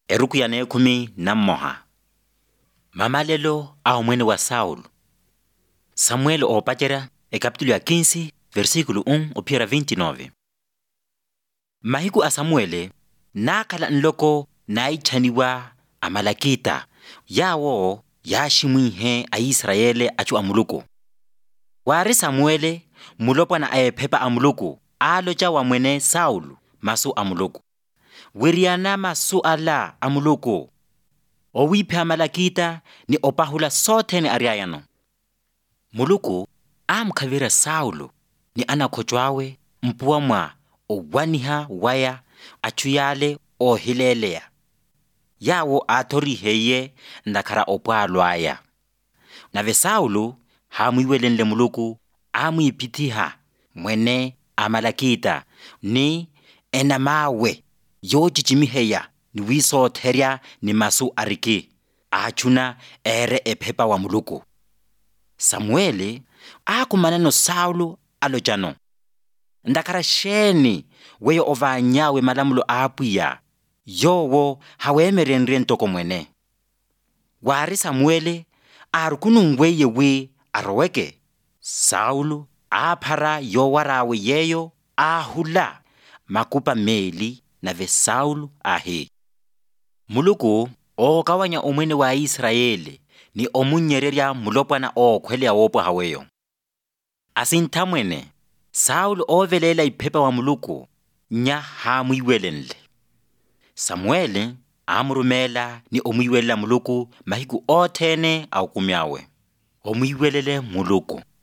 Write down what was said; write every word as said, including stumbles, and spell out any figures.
Eruku ya nekumi na mmoja. Mamalelo au mwene wa Saulo. Samuel opachera e capítulo ya quince versículo uno opiera veintinueve. Mahiku a Samuele nakala nloko naichaniwa amalakita yawo yashimwihe a Israele achu amuluku. Wari Samuele mulopa na aepepa amuluku alocha wa mwene Saulo masu amuluku. Wiriana masu ala amuluku. Owipe amalakita ni opahula sote ni ariayano. Muluku amkavira Saulo ni anakochwawe mpuwa mwa owaniha waya achuyale ohilelea. Yawo atoriheye ndakara opwalwaya. Nave Saulo hamuiwelenle muluku amuipitiha mwene amalakita ni enamawe yochichimiheya ni wiso teria ni masu ariki achuna ere epepa wa muluku. Samueli akumanano Saulo alochano ndakara sheni weyo ovanyawe malamulo apuya yowo hawemerenre ntoko mwene. Wari Samueli arukunungweye we aroweke. Saulo apara yowarawe yeyo ahula makupa meli nave Saulo ahe. Muluku okawanya omwene wa Israeli ni omunyereria mulopana okwelea wopo haweyo. Asintamwene Saulo ovelela ipepa wa muluku nya hamuiwelenle. Samueli amurumela ni omuiwelela muluku mahiku otene au kumyawe. Omuiwelele muluku.